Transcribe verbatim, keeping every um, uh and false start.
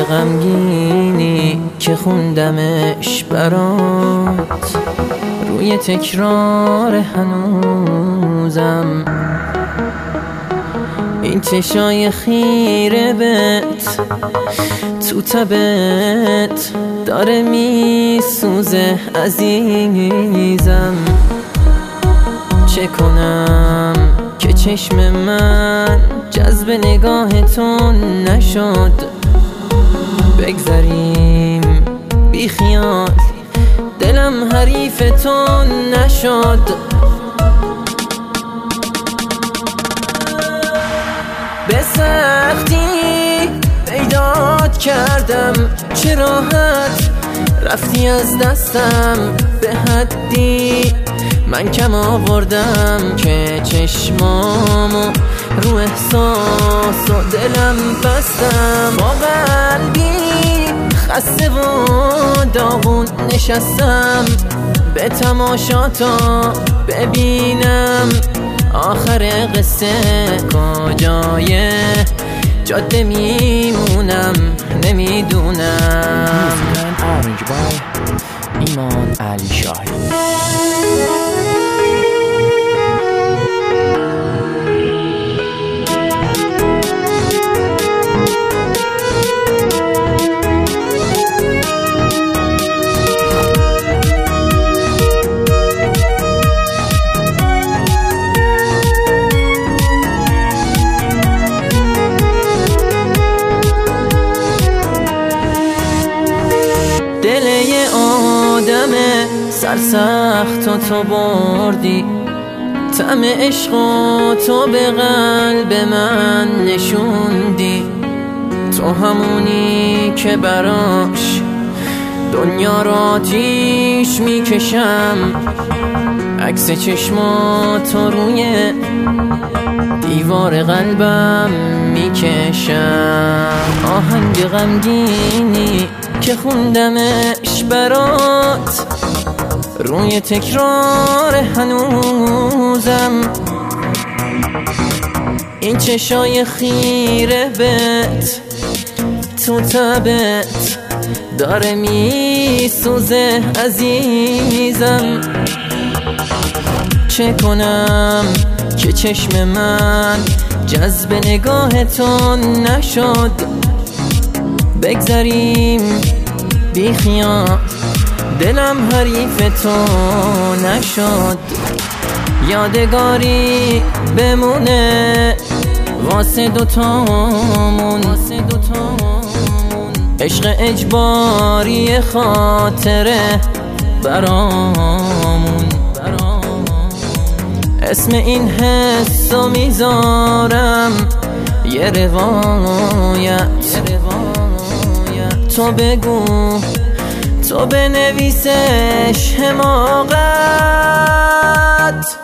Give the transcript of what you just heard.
غمگینی که خوندمش برات، روی تکرار هنوزم. این چشای خیره بهت تو تبت داره میسوزه عزیزم. چه کنم که چشم من جذب نگاه تو نشد؟ بگذریم بی خیال، دلم حریف تو نشد. به سختی پیدات کردم، چه راحت رفتی از دستم. به حدی من کم آوردم که چشمامو رو احساس و دلم بستم. با قلبی خسته و داغون نشستم، به تماشا تا ببینم آخر قصه کجای جاده میمونم نمیدونم. آرنج بای ایمان علی شاهی. دل یه آدم سرسخت و تو بردی، طعم عشق و تو به قلب من نشوندی. تو همونی که براش دنیا را آتیش میکشم، عکس چشماتو روی دیوار قلبم میکشم. آهنگ غمگینی که خوندمش برات، روی تکرار هنوزم. این چشای خیره بهت تو تبت داره میسوزه عزیزم. چه کنم که چشم من جذب نگاه تو نشد؟ بگذریم بی خیال، دلم حریف تو نشد. یادگاری بمونه واسه دوتامون، عشق اجباری خاطره برامون. اسم این حسو میذارم یه روایت، تو بگو تو بنویسش حماقت.